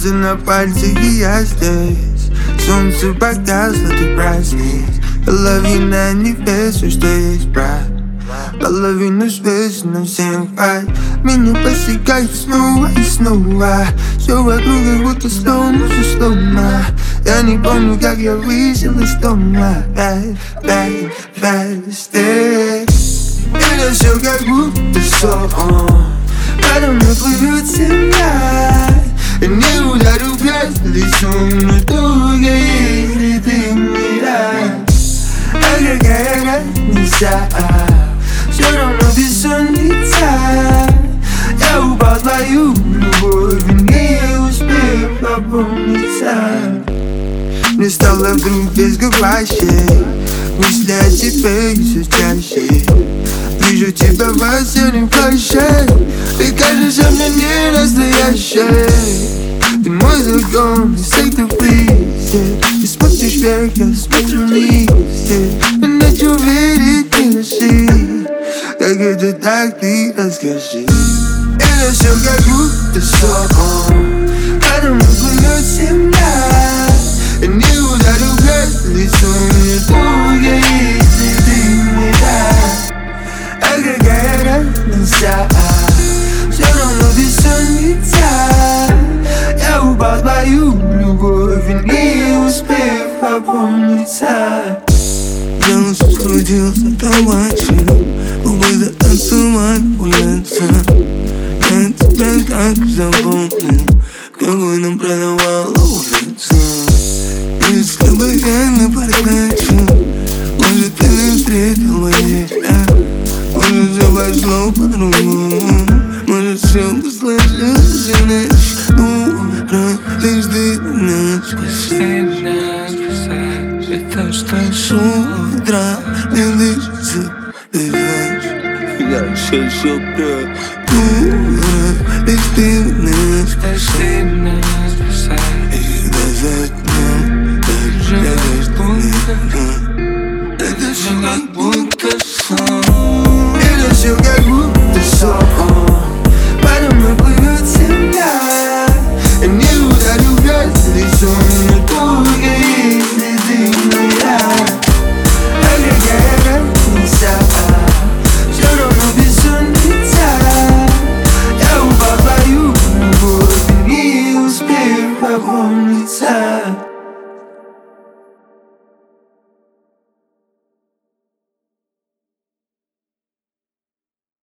Пальцы на пальце, и я здесь. Солнце погасло, ты праздник. Половина небес, все, что есть, брат. Половину звезд на всем хватит. Меня постигает снова и снова. Все вокруг как будто слома, все слома. Я не помню, как я вышел из дома. Здесь это все как будто сон. Подо мной плывет земля. Я не ударю в грязь лицом, но только если ты мне дашь. А какая разница? Все равно бессонница. Я упал в твою любовь и не успел опомниться. Мне стало вдруг без говорящей. Мысли о тебе все чаще. Вижу тебя в осеннем плаще. Ты кажешься мне не настоящей. Ты мой закон, say the please. Ты смотришь вверх, я смотрю вниз. Я начал верить, не лжи. Как это так, ты расскажи. Это все как будто сон. Подо мной плывет земля. Я не ударю в грязь лицом, не только если ты мне дашь. А какая разница? Все равно бессонница. Я упал в твою любовь и не успев опомниться. Я уже скрутился табачью, губы затанцевали улица. Я тебя так запомнил, какой нам продавала улица. Если бы я не переключил, может ты не встретил бы себя. Может все пошло по-другому, может все бы сложилось иначе. Утро, лишь ты меня спаси. Это что с утра не дышится, ты знаешь. Я все прям. Утро, лишь ты меня спаси. И назад нам даже это все как будто сон. Это все как будто сон. Подо мной плывет земля. Я не ударю в грязь лицом, но только